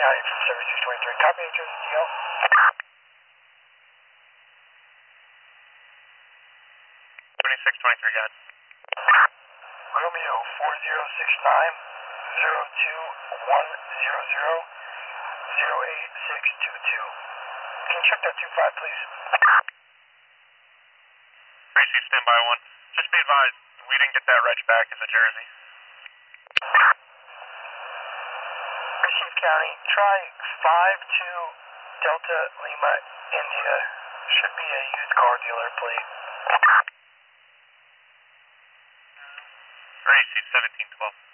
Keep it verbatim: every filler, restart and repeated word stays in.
County from seventy-six twenty-three. Copy, New Jersey, T L. seventy-six twenty-three, got it. Romeo four zero six nine zero two one zero zero zero eight six two two. Can you check that two five, please? Tracy, stand by one. Just be advised, we didn't get that reg back in the Jersey. Receive County, try five two Delta Lima India. Should be a used car dealer, please. Tracy, seventeen twelve.